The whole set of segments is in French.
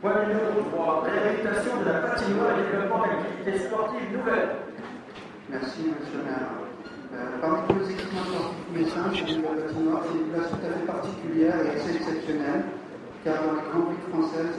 Point numéro 3, réhabilitation de la patinoire et développement d'activités sportives nouvelles. Merci, monsieur le maire. Parmi tous les équipements sportifs messins, celui de la patinoire, c'est une place tout à fait particulière et assez exceptionnelle, car dans les grandes villes françaises,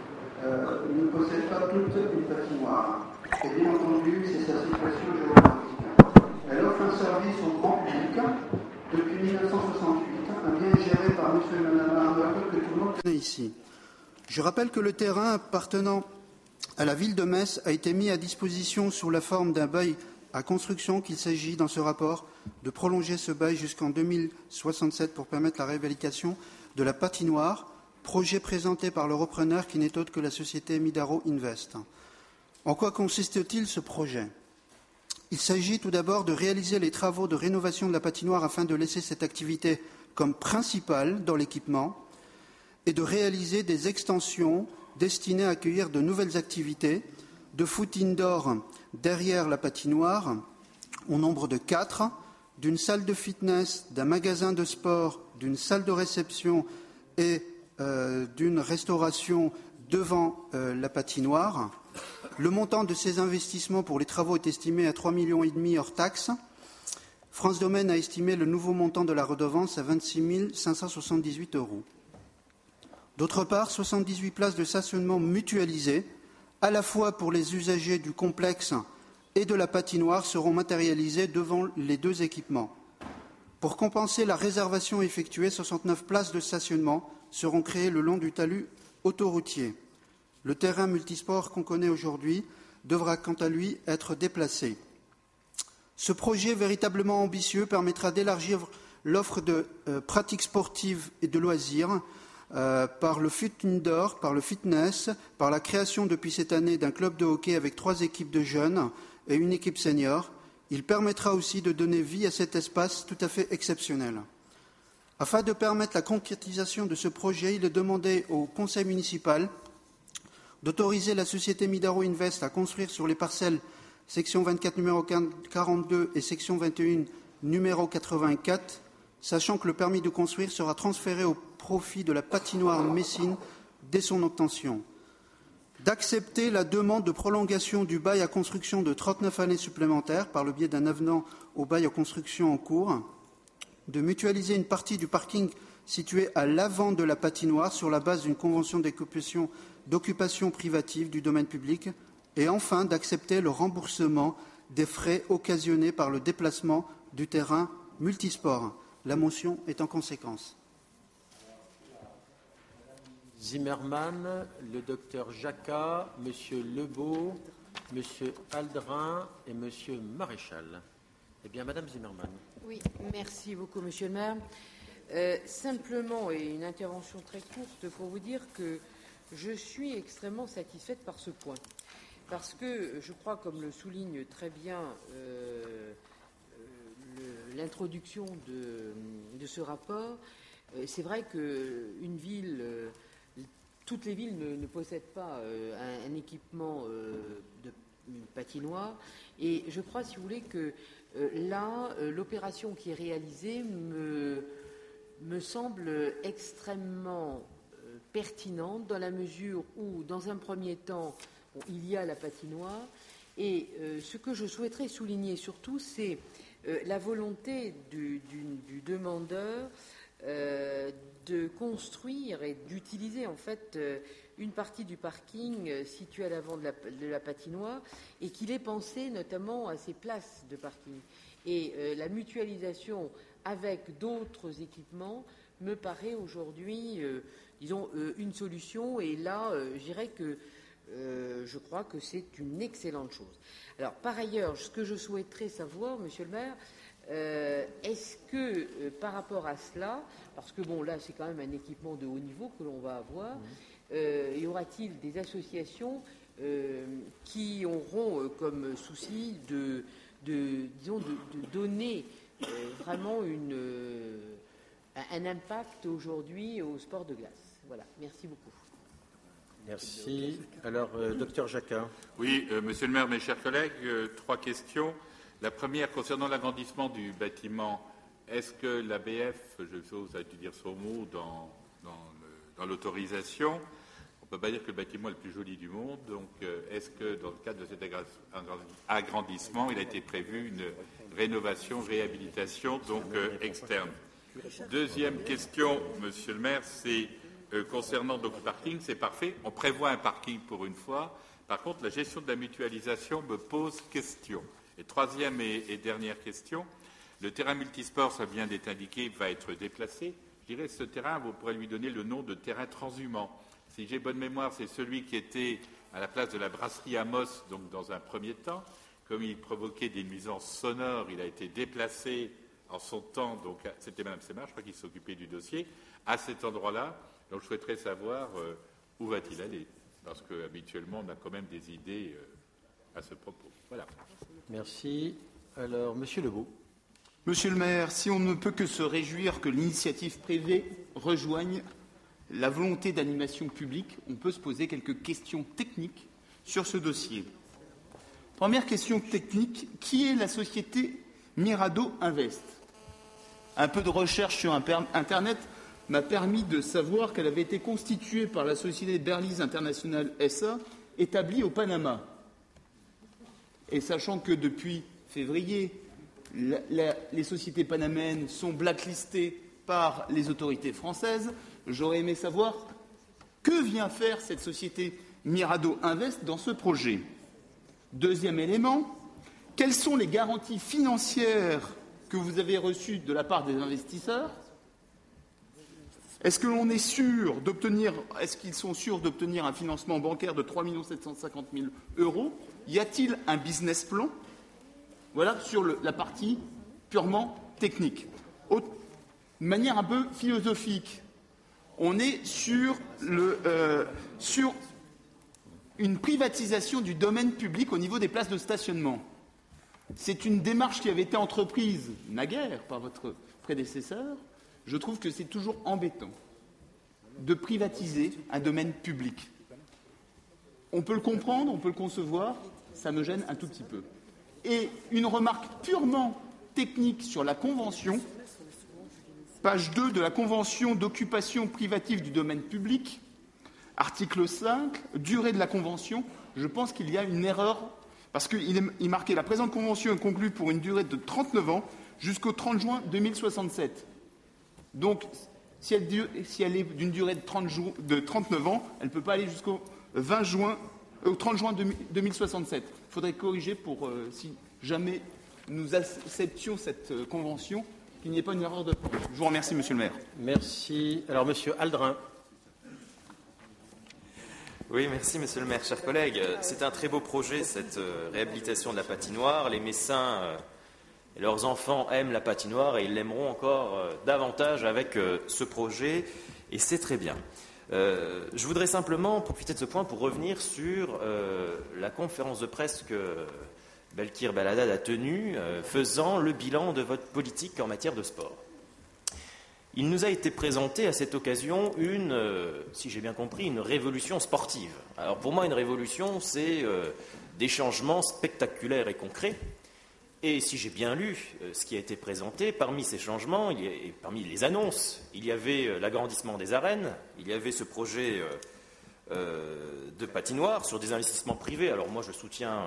ne possèdent pas toutes une patinoire. Et bien entendu, c'est sa situation géographique. Elle offre un service au grand public depuis 1968, un bien géré par monsieur et madame Arnold que tout le monde connaît ici. Je rappelle que le terrain appartenant à la ville de Metz a été mis à disposition sous la forme d'un bail à construction, qu'il s'agit dans ce rapport de prolonger ce bail jusqu'en 2067 pour permettre la réhabilitation de la patinoire, projet présenté par le repreneur qui n'est autre que la société Midaro Invest. En quoi consiste-t-il ce projet ? Il s'agit tout d'abord de réaliser les travaux de rénovation de la patinoire afin de laisser cette activité comme principale dans l'équipement et de réaliser des extensions destinées à accueillir de nouvelles activités de foot indoor derrière la patinoire, au nombre de 4, d'une salle de fitness, d'un magasin de sport, d'une salle de réception et d'une restauration devant la patinoire. Le montant de ces investissements pour les travaux est estimé à 3,5 millions hors taxes. France Domaine a estimé le nouveau montant de la redevance à 26 578 €. D'autre part, 78 places de stationnement mutualisées, à la fois pour les usagers du complexe et de la patinoire, seront matérialisées devant les deux équipements. Pour compenser la réservation effectuée, 69 places de stationnement seront créées le long du talus autoroutier. Le terrain multisport qu'on connaît aujourd'hui devra quant à lui être déplacé. Ce projet véritablement ambitieux permettra d'élargir l'offre de pratiques sportives et de loisirs par le foot indoor, par le fitness, par la création depuis cette année d'un club de hockey avec 3 équipes de jeunes et une équipe senior. Il permettra aussi de donner vie à cet espace tout à fait exceptionnel. Afin de permettre la concrétisation de ce projet, il est demandé au conseil municipal d'autoriser la société Midaro Invest à construire sur les parcelles section 24 numéro 42 et section 21 numéro 84, sachant que le permis de construire sera transféré au profit de la patinoire Messine dès son obtention. D'accepter la demande de prolongation du bail à construction de 39 années supplémentaires par le biais d'un avenant au bail à construction en cours, de mutualiser une partie du parking situé à l'avant de la patinoire sur la base d'une convention d'occupation privative du domaine public et enfin d'accepter le remboursement des frais occasionnés par le déplacement du terrain multisport. La motion est en conséquence. Zimmermann, le docteur Jacquat, Monsieur Lebeau, Monsieur Aldrin et Monsieur Maréchal. Eh bien, Madame Zimmermann. Oui, merci beaucoup, Monsieur le maire. Simplement, et une intervention très courte pour vous dire que je suis extrêmement satisfaite par ce point. Parce que je crois, comme le souligne très bien l'introduction de ce rapport, c'est vrai qu'une ville, toutes les villes ne possèdent pas un équipement de patinoire. Et je crois, si vous voulez, que là, l'opération qui est réalisée me semble extrêmement pertinente dans la mesure où, dans un premier temps, il y a la patinoire. Et ce que je souhaiterais souligner surtout, c'est la volonté du demandeur de construire et d'utiliser en fait une partie du parking situé à l'avant de la patinoire et qu'il ait pensé notamment à ces places de parking. Et la mutualisation avec d'autres équipements me paraît aujourd'hui, disons, une solution. Et là, je dirais que je crois que c'est une excellente chose. Alors, par ailleurs, ce que je souhaiterais savoir, Monsieur le maire, est-ce que par rapport à cela, parce que bon, là, c'est quand même un équipement de haut niveau que l'on va avoir, y aura-t-il des associations qui auront comme souci de donner vraiment un impact aujourd'hui au sport de glace? Voilà, merci beaucoup. Merci. Alors, docteur Jacquat. Oui, monsieur le maire, mes chers collègues, 3 questions. La première, concernant l'agrandissement du bâtiment, est-ce que l'ABF, je suppose, a dû dire son mot dans l'autorisation? On ne peut pas dire que le bâtiment est le plus joli du monde. Donc, est-ce que dans le cadre de cet agrandissement, il a été prévu une rénovation, réhabilitation donc externe? Deuxième question, Monsieur le maire, c'est concernant donc le parking. C'est parfait. On prévoit un parking pour une fois. Par contre, la gestion de la mutualisation me pose question. Et troisième et dernière question, le terrain multisport, ça vient d'être indiqué, va être déplacé. Je dirais que ce terrain, vous pourrez lui donner le nom de terrain transhumant. Si j'ai bonne mémoire, c'est celui qui était à la place de la brasserie Amos, donc dans un premier temps. Comme il provoquait des nuisances sonores, il a été déplacé en son temps, donc c'était Mme Semard, je crois qu'il s'occupait du dossier, à cet endroit-là. Donc je souhaiterais savoir où va-t-il aller, parce qu'habituellement, on a quand même des idées à ce propos. Voilà. Merci. Alors, Monsieur Lebeau. Monsieur le maire, si on ne peut que se réjouir que l'initiative privée rejoigne la volonté d'animation publique, on peut se poser quelques questions techniques sur ce dossier. Première question technique, qui est la société Mirado Invest? Un peu de recherche sur Internet m'a permis de savoir qu'elle avait été constituée par la société Berlise International SA, établie au Panama. Et sachant que depuis février, les sociétés panamènes sont blacklistées par les autorités françaises, j'aurais aimé savoir que vient faire cette société Mirado Invest dans ce projet. Deuxième élément, quelles sont les garanties financières que vous avez reçues de la part des investisseurs? Est-ce qu'ils sont sûrs d'obtenir un financement bancaire de 3 750 000 €? Y a-t-il un business plan? Voilà sur la partie purement technique. De manière un peu philosophique, on est sur une privatisation du domaine public au niveau des places de stationnement. C'est une démarche qui avait été entreprise naguère par votre prédécesseur. Je trouve que c'est toujours embêtant de privatiser un domaine public. On peut le comprendre, on peut le concevoir, ça me gêne un tout petit peu. Et une remarque purement technique sur la Convention, page 2 de la Convention d'occupation privative du domaine public, article 5, durée de la Convention, je pense qu'il y a une erreur, parce qu'il est marqué « La présente Convention est conclue pour une durée de 39 ans jusqu'au 30 juin 2067 ». Donc, si elle est d'une durée de 39 ans, elle ne peut pas aller jusqu'au 30 juin 2067. Il faudrait corriger pour, si jamais nous acceptions cette convention, qu'il n'y ait pas une erreur de... Je vous remercie, Monsieur le maire. Merci. Alors, Monsieur Aldrin. Oui, merci, Monsieur le maire. Chers collègues, c'est un très beau projet, cette réhabilitation de la patinoire. Les Messins et leurs enfants aiment la patinoire et ils l'aimeront encore davantage avec ce projet, et c'est très bien. Je voudrais simplement profiter de ce point pour revenir sur la conférence de presse que Belkir Belhaddad a tenue, faisant le bilan de votre politique en matière de sport. Il nous a été présenté à cette occasion si j'ai bien compris, une révolution sportive. Alors pour moi, une révolution, c'est des changements spectaculaires et concrets. Et si j'ai bien lu ce qui a été présenté, parmi ces changements, et parmi les annonces, il y avait l'agrandissement des arènes, il y avait ce projet de patinoire sur des investissements privés. Alors moi, je soutiens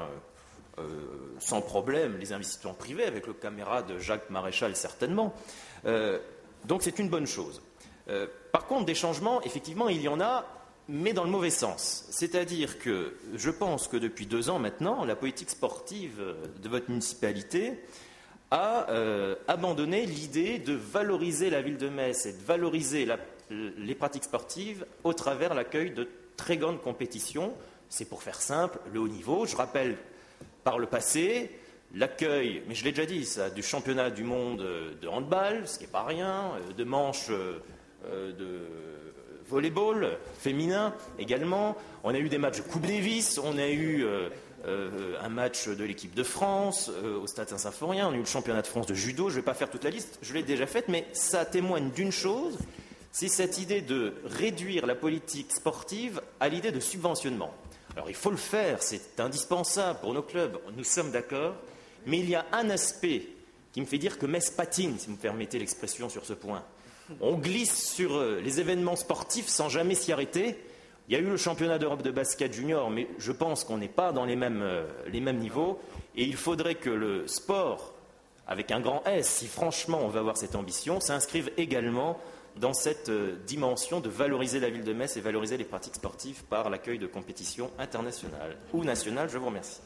sans problème les investissements privés, avec le camarade Jacques Maréchal certainement. Donc c'est une bonne chose. Par contre, des changements, effectivement, il y en a, mais dans le mauvais sens. C'est-à-dire que je pense que depuis 2 ans maintenant, la politique sportive de votre municipalité a abandonné l'idée de valoriser la ville de Metz et de valoriser les pratiques sportives au travers l'accueil de très grandes compétitions. C'est pour faire simple, le haut niveau. Je rappelle par le passé l'accueil, mais je l'ai déjà dit, ça, du championnat du monde de handball, ce qui n'est pas rien, de manches de volleyball féminin également. On a eu des matchs de Coupe Davis, on a eu un match de l'équipe de France au Stade Saint-Symphorien, on a eu le championnat de France de judo. Je ne vais pas faire toute la liste, je l'ai déjà faite, mais ça témoigne d'une chose, c'est cette idée de réduire la politique sportive à l'idée de subventionnement. Alors il faut le faire, c'est indispensable pour nos clubs, nous sommes d'accord, mais il y a un aspect qui me fait dire que Metz patine, si vous me permettez l'expression sur ce point. On glisse sur les événements sportifs sans jamais s'y arrêter. Il y a eu le championnat d'Europe de basket junior, mais je pense qu'on n'est pas dans les mêmes niveaux. Et il faudrait que le sport, avec un grand S, si franchement on veut avoir cette ambition, s'inscrive également dans cette dimension de valoriser la ville de Metz et valoriser les pratiques sportives par l'accueil de compétitions internationales ou nationales. Je vous remercie.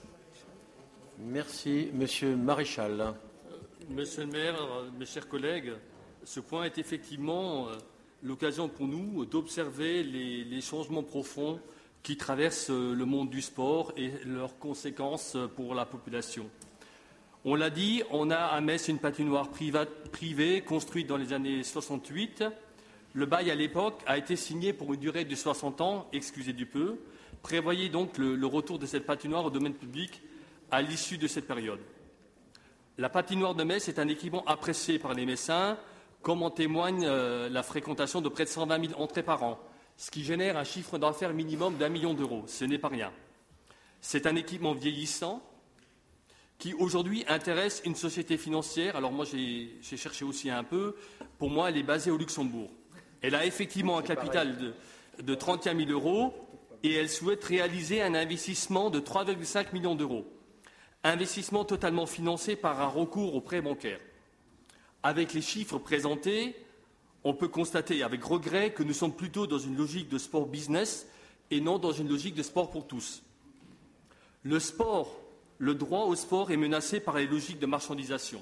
Merci. Monsieur Maréchal. Monsieur le maire, mes chers collègues, ce point est effectivement l'occasion pour nous d'observer les changements profonds qui traversent le monde du sport et leurs conséquences pour la population. On l'a dit, on a à Metz une patinoire privée construite dans les années 68. Le bail à l'époque a été signé pour une durée de 60 ans, excusez du peu. Prévoyez donc le retour de cette patinoire au domaine public à l'issue de cette période. La patinoire de Metz est un équipement apprécié par les Messins, comme en témoigne la fréquentation de près de 120 000 entrées par an, ce qui génère un chiffre d'affaires minimum d'1 million d'euros. Ce n'est pas rien. C'est un équipement vieillissant qui aujourd'hui intéresse une société financière. Alors moi j'ai cherché aussi un peu. Pour moi elle est basée au Luxembourg. Elle a effectivement un capital de 31 000 euros et elle souhaite réaliser un investissement de 3,5 millions d'euros. Investissement totalement financé par un recours au prêt bancaire. Avec les chiffres présentés, on peut constater avec regret que nous sommes plutôt dans une logique de sport business et non dans une logique de sport pour tous. Le sport, le droit au sport est menacé par les logiques de marchandisation.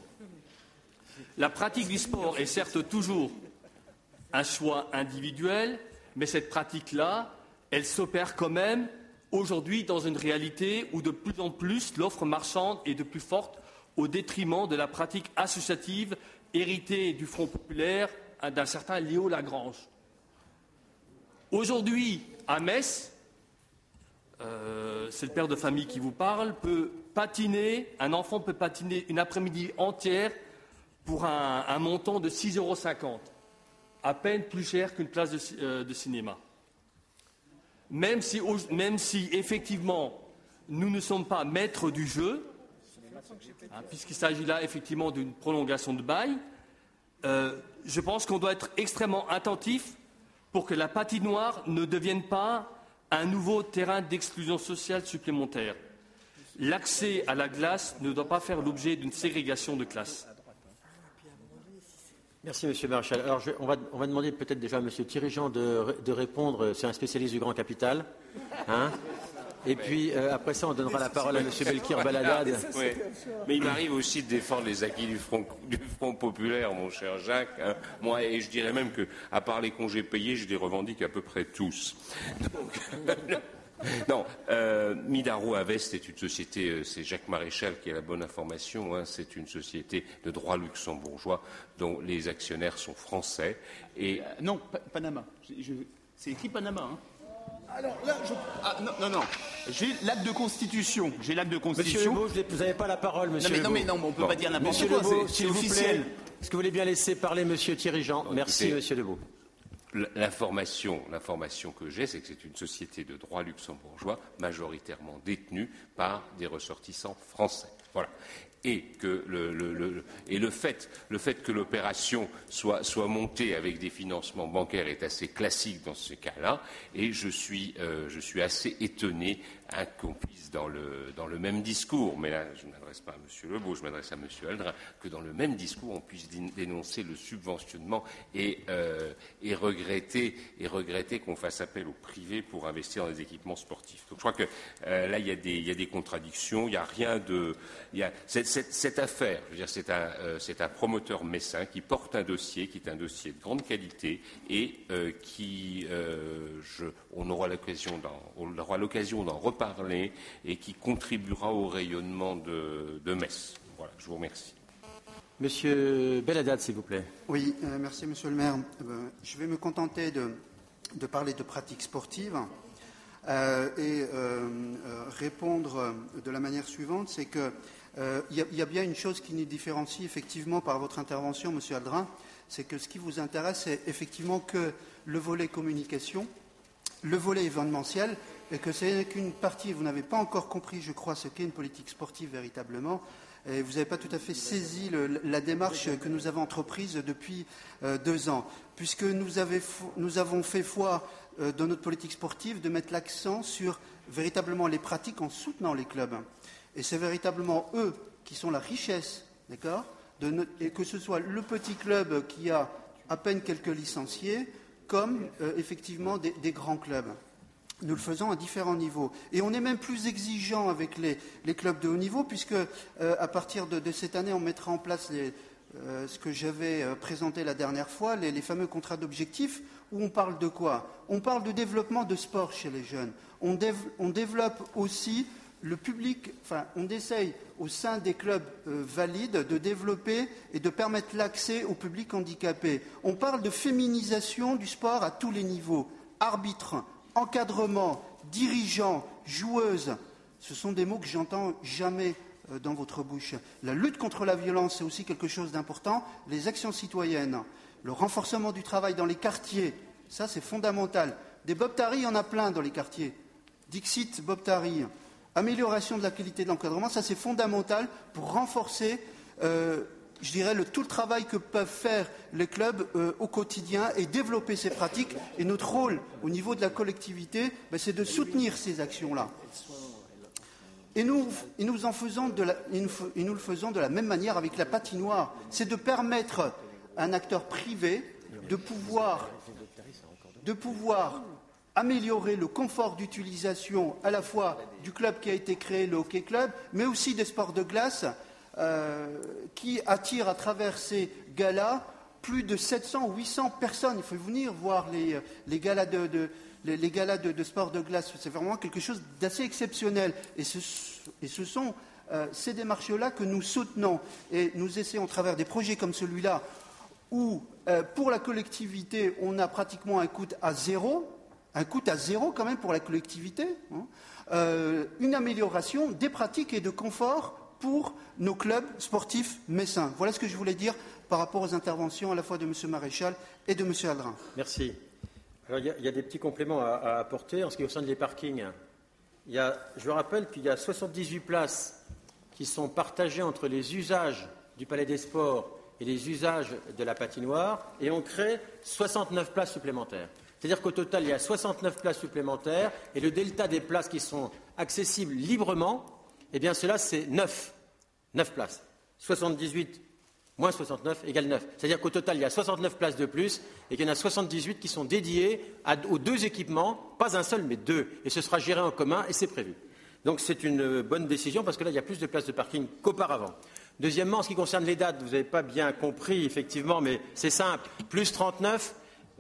La pratique du sport est certes toujours un choix individuel, mais cette pratique-là, elle s'opère quand même aujourd'hui dans une réalité où de plus en plus l'offre marchande est de plus forte au détriment de la pratique associative héritée du Front populaire d'un certain Léo Lagrange. Aujourd'hui, à Metz, c'est le père de famille qui vous parle, un enfant peut patiner une après-midi entière pour un montant de 6,50 €, à peine plus cher qu'une place de cinéma. Même si effectivement nous ne sommes pas maîtres du jeu, puisqu'il s'agit là effectivement d'une prolongation de bail, je pense qu'on doit être extrêmement attentif pour que la patinoire ne devienne pas un nouveau terrain d'exclusion sociale supplémentaire. L'accès à la glace ne doit pas faire l'objet d'une ségrégation de classe. Merci, Monsieur Maréchal. Alors, on va demander peut-être déjà à Monsieur Thirigeant de répondre. C'est un spécialiste du grand capital. Hein, et puis, après ça, on donnera la parole à Monsieur Belkir Baladad. Oui. Mais il m'arrive aussi de défendre les acquis du Front populaire, mon cher Jacques. Hein. Moi, et je dirais même que, à part les congés payés, je les revendique à peu près tous. Donc, non, Midaro Invest est une société, c'est Jacques Maréchal qui a la bonne information, hein, c'est une société de droit luxembourgeois dont les actionnaires sont français. Et non, Panama. C'est écrit Panama. Hein. Alors là, non. J'ai l'acte de constitution. Monsieur Lebeau, vous n'avez pas la parole, Monsieur Lebeau. Non, on ne peut pas dire n'importe quoi. Monsieur Lebeau, s'il vous plaît, est-ce que vous voulez bien laisser parler Monsieur Thirigeant? Merci, Monsieur Lebeau. L'information que j'ai, c'est que c'est une société de droit luxembourgeois majoritairement détenue par des ressortissants français. Voilà. Et que le fait que l'opération soit montée avec des financements bancaires est assez classique dans ce cas-là. Et je suis assez étonné qu'on puisse dans le même discours, mais là je ne m'adresse pas à M. Lebeau, je m'adresse à M. Aldrin, que dans le même discours on puisse dénoncer le subventionnement et regretter qu'on fasse appel au privé pour investir dans des équipements sportifs. Donc je crois que là il y a des contradictions, il n'y a rien de... Cette affaire, je veux dire, c'est un promoteur messin qui porte un dossier qui est un dossier de grande qualité et on aura l'occasion d'en reparler et qui contribuera au rayonnement de Metz. Voilà, je vous remercie. Monsieur Baladad, s'il vous plaît. Oui, merci Monsieur le maire. Je vais me contenter de parler de pratiques sportives et répondre de la manière suivante, c'est que il y a bien une chose qui nous différencie effectivement par votre intervention, Monsieur Aldrin, c'est que ce qui vous intéresse, c'est effectivement que le volet communication, le volet événementiel, et que c'est qu'une partie. Vous n'avez pas encore compris, je crois, ce qu'est une politique sportive véritablement. Et vous n'avez pas tout à fait saisi la démarche que nous avons entreprise depuis 2 ans, puisque nous avons fait foi dans notre politique sportive, de mettre l'accent sur véritablement les pratiques en soutenant les clubs. Et c'est véritablement eux qui sont la richesse, d'accord, et que ce soit le petit club qui a à peine quelques licenciés, comme effectivement des grands clubs. Nous le faisons à différents niveaux. Et on est même plus exigeant avec les clubs de haut niveau, puisque à partir de cette année, on mettra en place ce que j'avais présenté la dernière fois, les fameux contrats d'objectifs, où on parle de quoi? On parle de développement de sport chez les jeunes. On développe aussi le public, enfin, on essaye au sein des clubs valides de développer et de permettre l'accès au public handicapé. On parle de féminisation du sport à tous les niveaux. Arbitre, encadrement, dirigeants, joueuses, ce sont des mots que j'entends jamais dans votre bouche. La lutte contre la violence, c'est aussi quelque chose d'important. Les actions citoyennes, le renforcement du travail dans les quartiers, ça c'est fondamental. Des Bob Tari, il y en a plein dans les quartiers. Dixit, Bob Tari. Amélioration de la qualité de l'encadrement, ça c'est fondamental pour renforcer, je dirais, tout le travail que peuvent faire les clubs au quotidien et développer ces pratiques. Et notre rôle au niveau de la collectivité, c'est de soutenir ces actions-là. Et nous le faisons de la même manière avec la patinoire. C'est de permettre à un acteur privé de pouvoir améliorer le confort d'utilisation à la fois du club qui a été créé, le hockey club, mais aussi des sports de glace qui attirent à travers ces galas plus de 700 ou 800 personnes. Il faut venir voir les galas les galas de sport de glace. C'est vraiment quelque chose d'assez exceptionnel. Et ce sont ces démarches-là que nous soutenons. Et nous essayons, à travers des projets comme celui-là, où pour la collectivité, on a pratiquement un coût à zéro quand même pour la collectivité, une amélioration des pratiques et de confort pour nos clubs sportifs messins. Voilà ce que je voulais dire par rapport aux interventions à la fois de M. Maréchal et de M. Aldrin. Merci. Alors, il y a des petits compléments à apporter en ce qui concerne les parkings. Je rappelle qu'il y a 78 places qui sont partagées entre les usages du Palais des Sports et les usages de la patinoire, et on crée 69 places supplémentaires. C'est-à-dire qu'au total, il y a 69 places supplémentaires, et le delta des places qui sont accessibles librement, eh bien, cela, c'est 9 places. 78 moins 69 égale 9. C'est-à-dire qu'au total, il y a 69 places de plus, et qu'il y en a 78 qui sont dédiées aux deux équipements, pas un seul, mais deux. Et ce sera géré en commun, et c'est prévu. Donc, c'est une bonne décision, parce que là, il y a plus de places de parking qu'auparavant. Deuxièmement, en ce qui concerne les dates, vous n'avez pas bien compris, effectivement, mais c'est simple. Plus 39,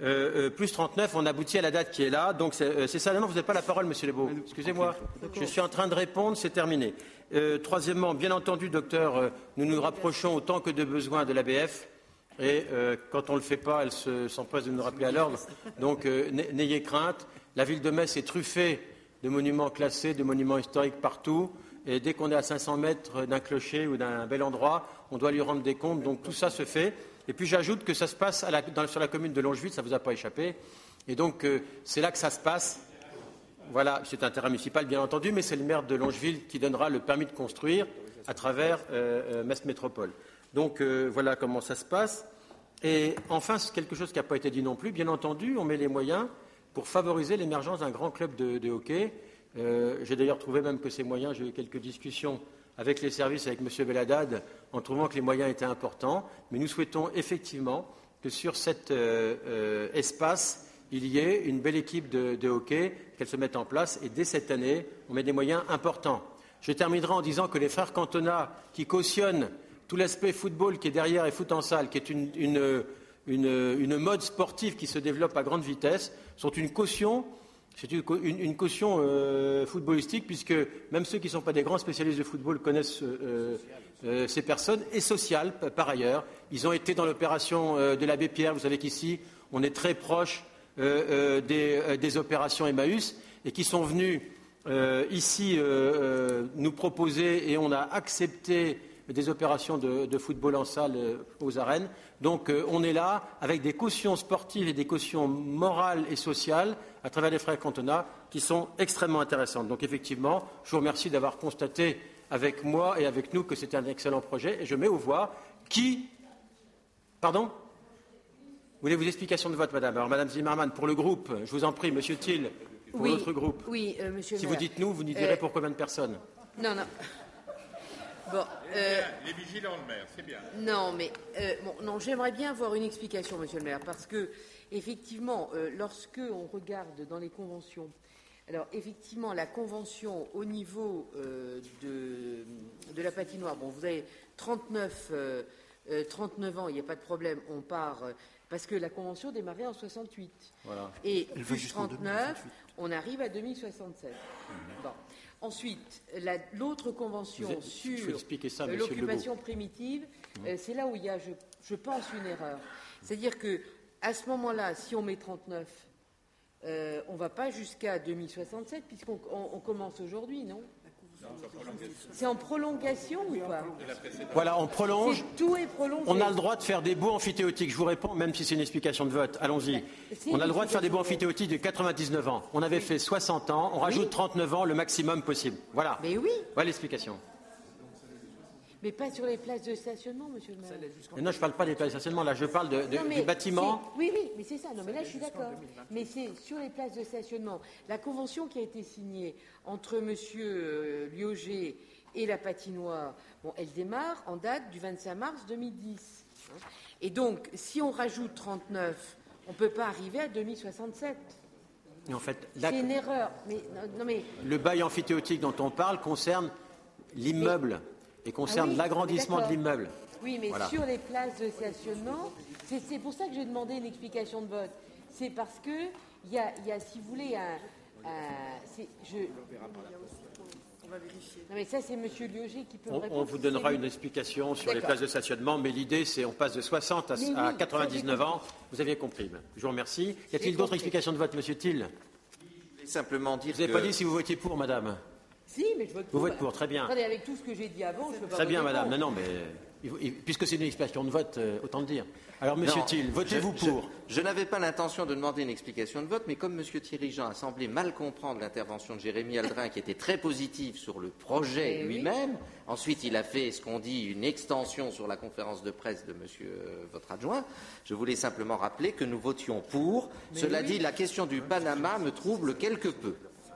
on aboutit à la date qui est là. Donc, c'est ça. Non, vous n'avez pas la parole, Monsieur Lebeau. Excusez-moi. Je suis en train de répondre, c'est terminé. Troisièmement, bien entendu, docteur, nous nous rapprochons autant que de besoin de l'ABF. Et quand on ne le fait pas, elle s'empresse de nous rappeler à l'ordre. Donc, n'ayez crainte. La ville de Metz est truffée de monuments classés, de monuments historiques partout. Et dès qu'on est à 500 mètres d'un clocher ou d'un bel endroit, on doit lui rendre des comptes. Donc tout ça se fait. Et puis j'ajoute que ça se passe sur la commune de Longeville, ça ne vous a pas échappé. Et donc c'est là que ça se passe. Voilà, c'est un terrain municipal bien entendu, mais c'est le maire de Longeville qui donnera le permis de construire à travers Metz Métropole. Donc voilà comment ça se passe. Et enfin, c'est quelque chose qui n'a pas été dit non plus. Bien entendu, on met les moyens pour favoriser l'émergence d'un grand club de hockey. J'ai d'ailleurs trouvé même que ces moyens, j'ai eu quelques discussions avec les services, avec M. Belhaddad, en trouvant que les moyens étaient importants. Mais nous souhaitons effectivement que sur cet espace, il y ait une belle équipe de hockey, qu'elle se mette en place. Et dès cette année, on met des moyens importants. Je terminerai en disant que les frères Cantona, qui cautionnent tout l'aspect football qui est derrière et foot en salle, qui est une mode sportive qui se développe à grande vitesse, sont une caution. C'est une caution footballistique, puisque même ceux qui ne sont pas des grands spécialistes de football connaissent ces personnes, et sociales par ailleurs. Ils ont été dans l'opération de l'abbé Pierre. Vous savez qu'ici, on est très proche des opérations Emmaüs, et qui sont venus ici nous proposer, et on a accepté des opérations de football en salle aux arènes. Donc on est là avec des cautions sportives et des cautions morales et sociales à travers les frères Cantona qui sont extrêmement intéressantes. Donc effectivement, je vous remercie d'avoir constaté avec moi et avec nous que c'était un excellent projet, et je mets aux voix qui... Pardon ? Voulez-vous explication de vote, madame? Alors, madame Zimmermann, pour le groupe, je vous en prie, monsieur Thiel, pour l'autre groupe. Oui, monsieur le Si maire. vous dites nous, vous nous direz pour combien de personnes? Non. Bon, Les vigilants, le maire, c'est bien. non, mais non, j'aimerais bien avoir une explication, monsieur le maire, parce que effectivement, lorsque on regarde dans les conventions, alors effectivement, la convention au niveau de la patinoire, bon, vous avez 39 ans, il n'y a pas de problème, on part parce que la convention démarrait en 68. Voilà. Et plus 39, on arrive à 2067. Bon. Ensuite, l'autre convention sur l'occupation primitive, c'est là où il y a, je pense, une erreur. C'est-à-dire que à ce moment-là, si on met 39, on ne va pas jusqu'à 2067, puisqu'on commence aujourd'hui, non? C'est en prolongation ou pas? Voilà, on prolonge. Tout est prolongé. On a le droit de faire des baux amphithéotiques. Je vous réponds, même si c'est une explication de vote. Allons-y. On a le droit de faire des baux amphithéotiques de 99 ans. On avait fait 60 ans. On rajoute 39 ans, le maximum possible. Voilà. Mais oui. Voilà l'explication. Mais pas sur les places de stationnement, monsieur le maire. Mais non, je ne parle pas des places de stationnement. Là, je parle du bâtiment. Oui, mais c'est ça. Non, mais là, je suis d'accord. Mais c'est sur les places de stationnement. La convention qui a été signée entre monsieur Liogé et la patinoire, bon, elle démarre en date du 25 mars 2010. Et donc, si on rajoute 39, on ne peut pas arriver à 2067. Et en fait, c'est une erreur. Mais le bail amphithéotique dont on parle concerne l'immeuble et concerne l'agrandissement de l'immeuble. Oui, mais sur les places de stationnement, c'est pour ça que j'ai demandé une explication de vote. C'est parce que il y a, si vous voulez, on va vérifier. Non, mais ça, c'est monsieur Liogé qui peut me répondre. On vous donnera une explication sur les places de stationnement, mais l'idée, c'est on passe de 60 à 99 ans. Vous aviez compris. Je vous remercie. Y a-t-il d'autres explications de vote, monsieur Thiel? Je voulais simplement dire vous n'avez pas dit si vous votiez pour, madame? Si, mais je vote pour. Vous votez pour, très bien. Attendez, avec tout ce que j'ai dit avant, je ne peux pas très bien, voter madame. pour. Non, mais puisque c'est une explication de vote, autant le dire. Alors, monsieur Thiel, votez-vous pour? Je n'avais pas l'intention de demander une explication de vote, mais comme monsieur Thierry Jean a semblé mal comprendre l'intervention de Jérémy Aldrin, qui était très positive sur le projet lui-même, ensuite il a fait ce qu'on dit une extension sur la conférence de presse de monsieur votre adjoint, je voulais simplement rappeler que nous votions pour. Cela dit, la question du Panama me trouble quelque peu.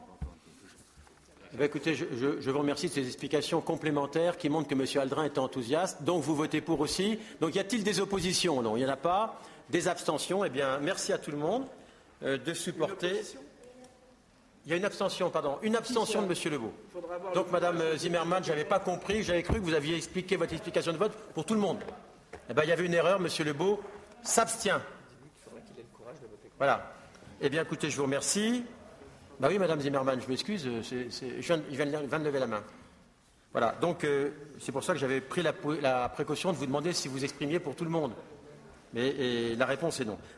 Eh bien, écoutez, je vous remercie de ces explications complémentaires qui montrent que M. Aldrin est enthousiaste. Donc, vous votez pour aussi. Donc, y a-t-il des oppositions? Non, il n'y en a pas. Des abstentions? Eh bien, merci à tout le monde de supporter. Il y a une abstention, pardon. Une abstention de M. Lebeau. Donc, Mme Zimmermann, je n'avais pas compris. J'avais cru que vous aviez expliqué votre explication de vote pour tout le monde. Eh bien, il y avait une erreur. M. Lebeau s'abstient. Voilà. Eh bien, écoutez, je vous remercie. Ben oui, madame Zimmermann, je m'excuse, il vient de lever la main. Voilà, donc c'est pour ça que j'avais pris la précaution de vous demander si vous exprimiez pour tout le monde. Mais la réponse est non.